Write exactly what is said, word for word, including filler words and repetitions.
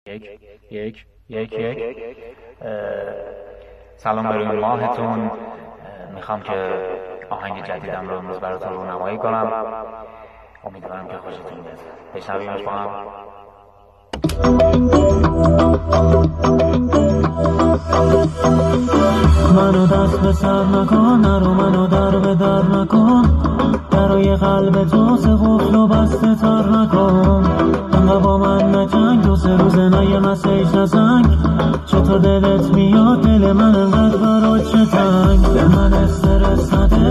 یک یک یک یک سلام به روی ماهتون. میخوام که آهنگ جدیدم رو امروز براتون رونمایی کنم. امیدوارم که خوشتون بیاد. بشنویمش با هم. منو دست به سر نکن، نرو منو در به در نکن، درای قلب تو سه قفل و بسته تر نکن. انقدر با من نجنگ، دو سه روزه نه یه مسیج نزنگ. چطور دلت میاد دل من انقدر برات چه